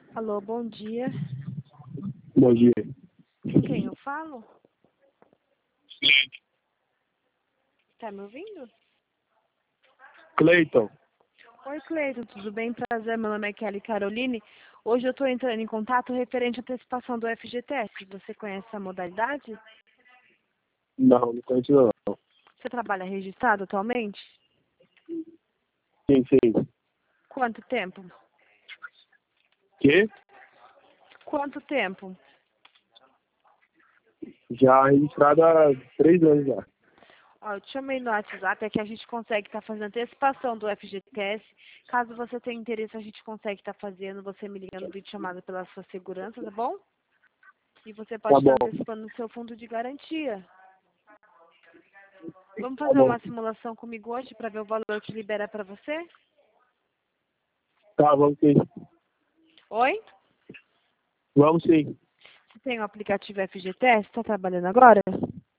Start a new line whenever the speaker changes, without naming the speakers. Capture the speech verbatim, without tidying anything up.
Alô, bom dia.
Bom dia.
Com quem eu falo? Tá me ouvindo?
Cleiton.
Oi, Cleiton, tudo bem? Prazer, meu nome é Kelly Caroline. Hoje eu estou entrando em contato referente à antecipação do F G T S. Você conhece essa modalidade?
Não, não conheço não.
Você trabalha registrado atualmente?
Sim, sim.
Quanto tempo?
Que?
Quanto tempo?
Já registrado há três anos já.
Ó, eu te chamei no WhatsApp, é que a gente consegue estar fazendo antecipação do F G T S. Caso você tenha interesse, a gente consegue estar fazendo, você me ligando vídeo chamada pela sua segurança, tá bom? E você pode
Tá
estar
bom,
antecipando o seu fundo de garantia. Vamos
tá
fazer
bom.
uma simulação comigo hoje para ver o valor que libera para você?
Tá, vamos sim.
Oi?
Vamos sim.
Você tem o aplicativo F G T S? Está trabalhando agora?